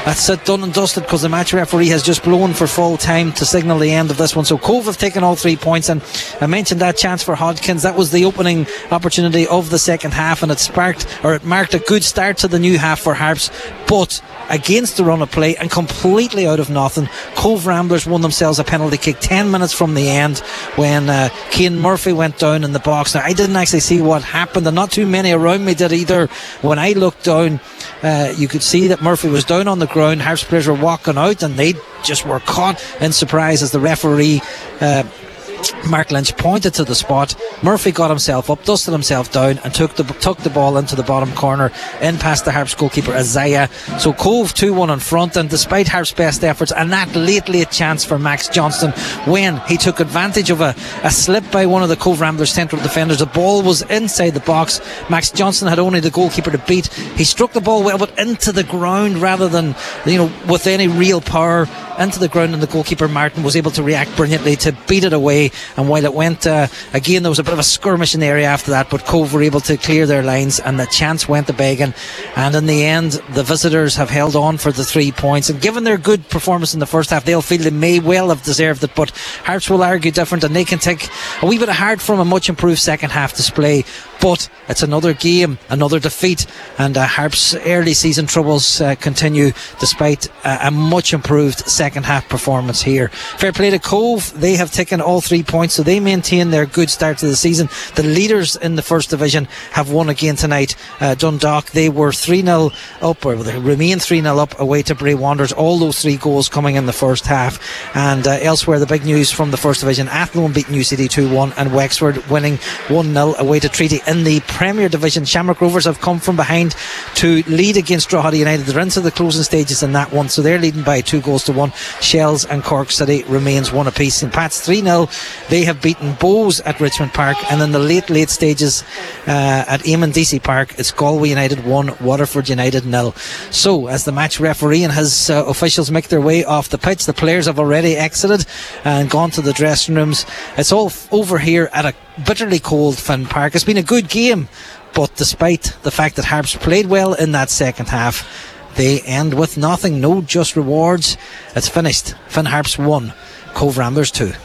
That's it, done and dusted, because the match referee has just blown for full time to signal the end of this one. So Cove have taken all 3 points, and I mentioned that chance for Hodgkins. That was the opening opportunity of the second half, and it marked a good start to the new half for Harps. But against the run of play and completely out of nothing, Cove Ramblers won themselves a penalty kick 10 minutes from the end when Cian Murphy went down in the box. Now, I didn't actually see what happened, and not too many around me did either. When I looked down, you could see that Murphy was down on the ground. Harps players were walking out, and they just were caught in surprise as the referee Mark Lynch pointed to the spot. Murphy got himself up, dusted himself down, and took the ball into the bottom corner, in past the Harps goalkeeper Isaiah. So Cove 2-1 in front, and despite Harps' best efforts and that late chance for Max Johnston, when he took advantage of a slip by one of the Cove Ramblers central defenders, the ball was inside the box. Max Johnston had only the goalkeeper to beat. He struck the ball well, but into the ground rather than with any real power into the ground, and the goalkeeper Martin was able to react brilliantly to beat it away. And while it went again, there was a bit of a skirmish in the area after that, but Cove were able to clear their lines, and the chance went to Beggan, and in the end the visitors have held on for the 3 points, and given their good performance in the first half, they'll feel they may well have deserved it. But Harps will argue different, and they can take a wee bit of heart from a much improved second half display. But it's another game, another defeat, and Harps' early season troubles continue despite a much improved second half performance here. Fair play to Cove. They have taken all 3 points, so they maintain their good start to the season. The leaders in the first division have won again tonight. Dundalk, they were 3-0 up, or they remain 3-0 up away to Bray Wanderers. All those 3 goals coming in the first half. And elsewhere, the big news from the first division: Athlone beating UCD 2-1, and Wexford winning 1-0 away to Treaty. In the Premier Division, Shamrock Rovers have come from behind to lead against Drogheda United. They're into the closing stages in that one, so they're leading by 2-1. Shells and Cork City remains 1 apiece. And Pats 3-0. They have beaten Bows at Richmond Park, and in the late stages at Eamon DC Park, it's Galway United 1, Waterford United 0. So as the match referee and his officials make their way off the pitch, the players have already exited and gone to the dressing rooms. It's all over here at a bitterly cold Finn Park. It's been a good game, but despite the fact that Harps played well in that second half, they end with nothing. No just rewards. It's finished. Finn Harps 1, Cove Ramblers 2.